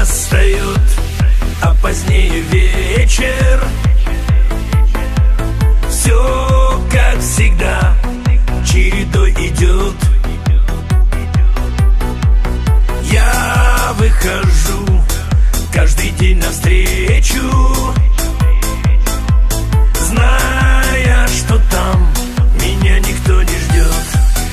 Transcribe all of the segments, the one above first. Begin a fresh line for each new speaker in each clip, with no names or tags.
настает, а позднее вечер. Все, как всегда, чередой идет. Я выхожу каждый день навстречу, зная, что там меня никто не ждет.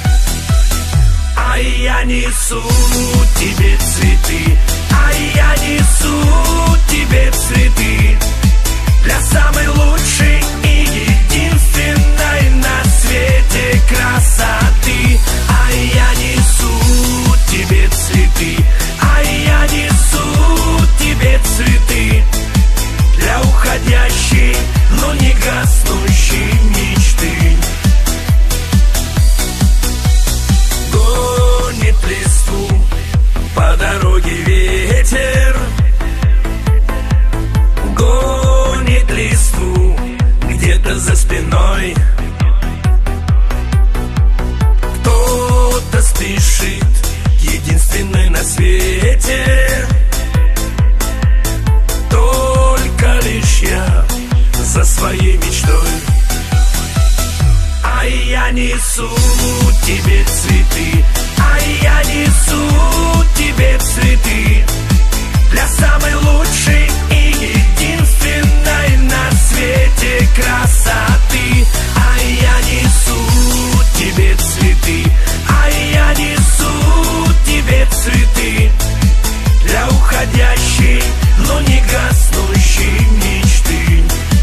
А я несу тебе цветы, а я несу тебе цветы для самой лучшей и единственной на свете красоты. А я несу тебе цветы, а я несу тебе цветы для уходящей, но не гаснущей мечты. Гонит листву по дороге ветер, гонит листву где-то за спиной. Кто-то спешит к единственной на свете, только лишь я за своей мечтой. А я несу тебе цветы, а я несу тебе цветы для самой лучшей и единственной на свете красоты. А я несу тебе цветы, а я несу тебе цветы для уходящей, но не гаснущей мечты.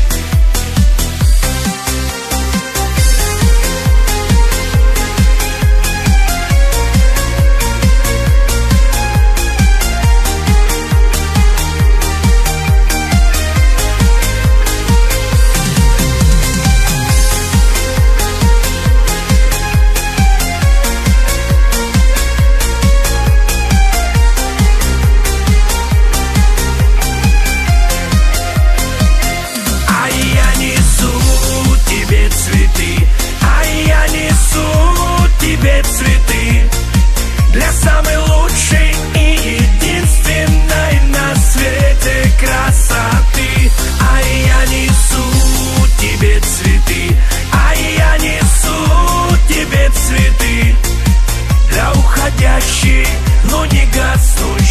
Цветы для самой лучшей и единственной на свете красоты. А я несу тебе цветы, а я несу тебе цветы для уходящей, но не гаснущей